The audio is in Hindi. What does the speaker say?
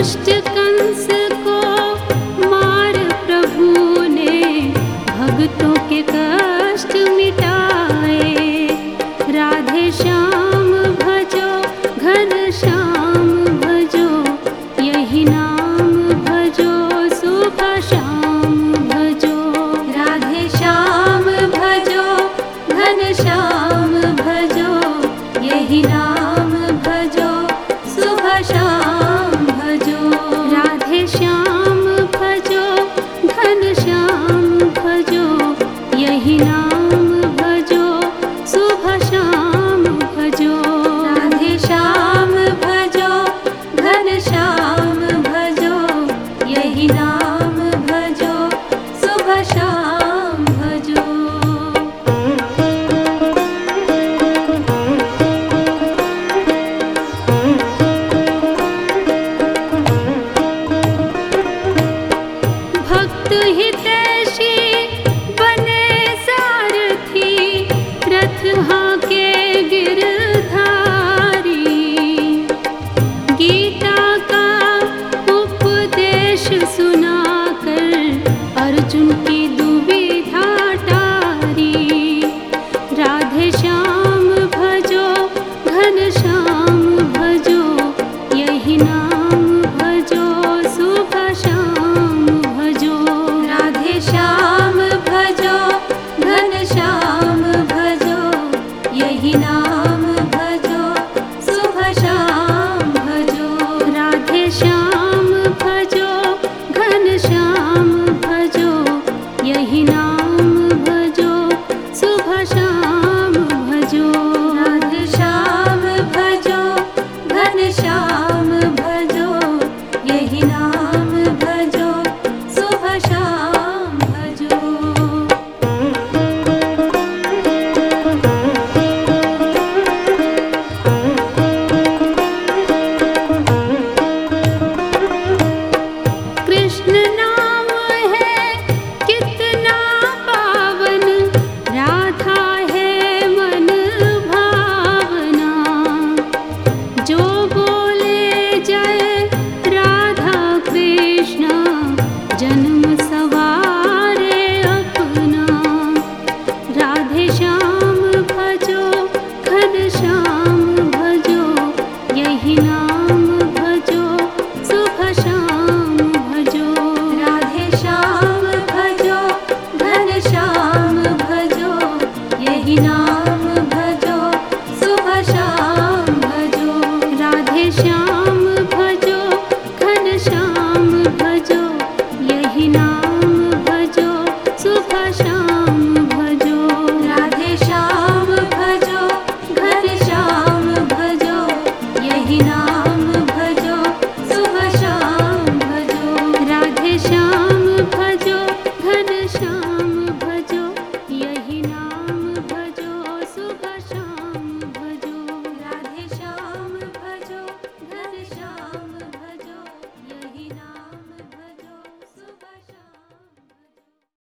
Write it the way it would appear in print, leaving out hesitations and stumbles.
दुष्ट कंस को मार प्रभु ने, भक्तों के कष्ट मिटाए। राधे श्याम भजो, घन श्याम भजो, यही नाम भजो, सुबह शाम भजो। राधे श्याम भजो, घन श्याम भजो, यही नाम भजो, सुबह शाम भजो। राधे श्याम भजो, घन श्याम भजो, यही नाम भजो, सुबह शाम भजो। राधे श्याम भजो, घन श्याम भजो, यही नाम भजो, सुबह शाम भजो। भक्त हितैषी बने सारथी, रथ हाँके गिरधारी। गीता का उपदेश सुनाकर अर्जुन की दुविधा टारी। राधे श्याम भजो, घन श्याम भजो, यही नाम भजो, सुबह शाम भजो। राधे श्याम भजो, घन श्याम भजो, यही नाम भजो, सुबह शाम भजो। राधे श्याम